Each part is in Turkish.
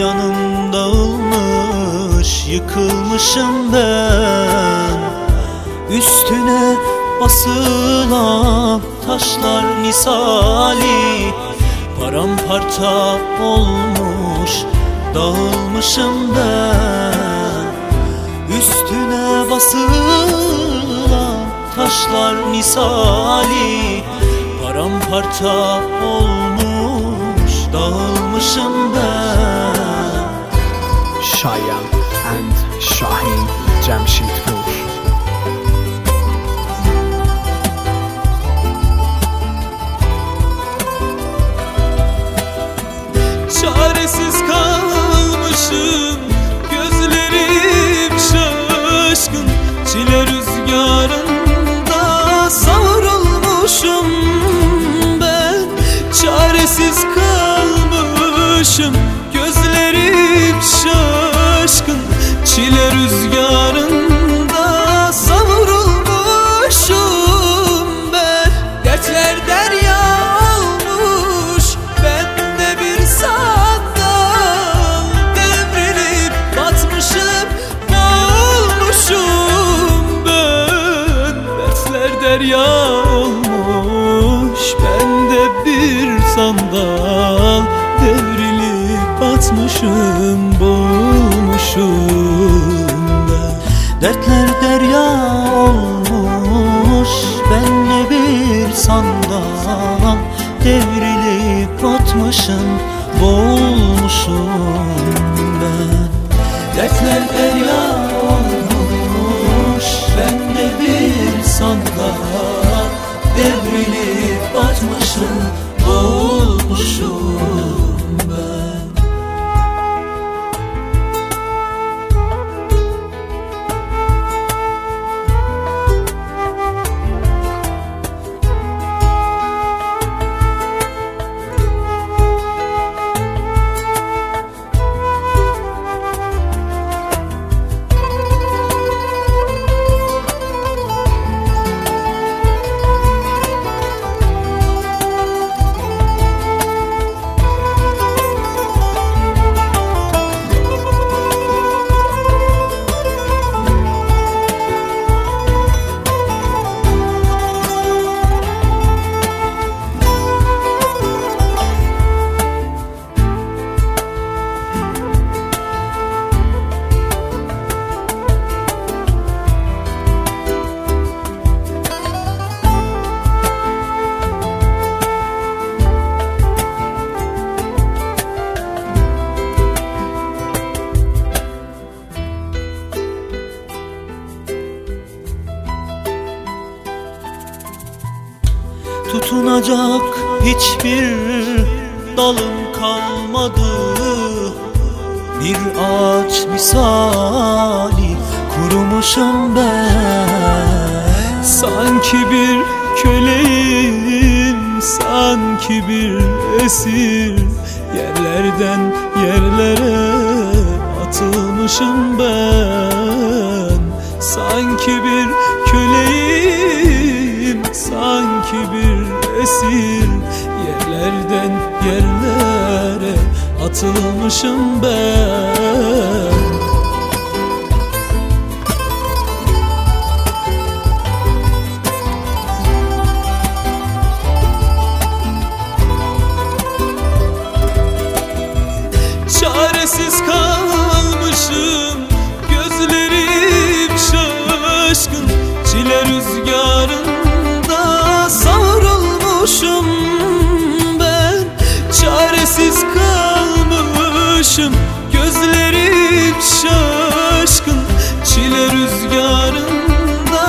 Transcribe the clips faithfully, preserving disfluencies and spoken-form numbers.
yanım dağılmış, yıkılmışım ben. Üstüne basılan taşlar misali paramparça olmuş, dağılmışım ben. Üstüne basılan taşlar misali paramparça olmuş, dağılmışım ben. Shayan and Shahin Jamshedpur. Çaresiz kalmışım, gözlerim şaşkın, çile rüzgarında savrulmuşum ben. Çaresiz kalmışım, gözlerim şaşkın, çile rüzgarında savrulmuşum ben. Dertler derya olmuş, bende bir sandal devrilip batmışım, boğulmuşum ben. Dertler derya olmuş, bende bir sandal devrilip batmışım, boğulmuşum ben. Dertler derya olmuş, bende bir sandal devrilip batmışım, boğulmuşum ben. Dertler derya olmuş, bende bir sandal devrilip batmışım, boğulmuşum ben. Tutunacak hiçbir dalım kalmadı, bir ağaç misali kurumuşum ben. Sanki bir köleyim, sanki bir esir, yerlerden yerlere atılmışım ben. Sanki bir köleyim, sanki bir esir, yerlerden yerlere atılmışım ben. Çaresiz kalmışım, gözlerim şaşkın, çile rüzgarında savrulmuşum ben. Çaresiz kalmışım, gözlerim şaşkın, çile rüzgarında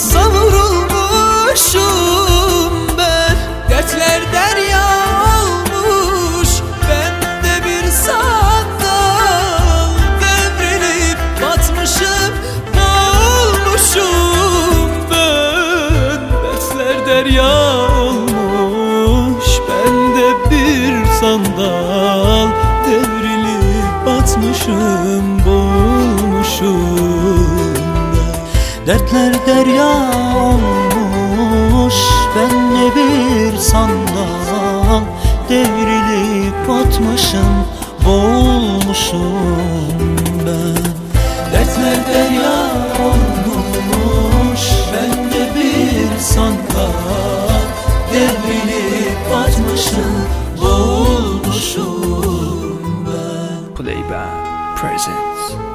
savrulmuşum ben. Dertler derya olmuş, bende bir sandal devrilip batmışım, boğulmuşum ben. Dertler derya olmuş, bende bir sandal devrilip batmışım, boğulmuşum ben. Dertler derya olmuş, bende bir sandal devrilip batmışım, boğulmuşum. olmuşum ben. Dertler derya olmuş, ben de bir sonda devrilip batmışım, boğulmuşum ben. Playband presents.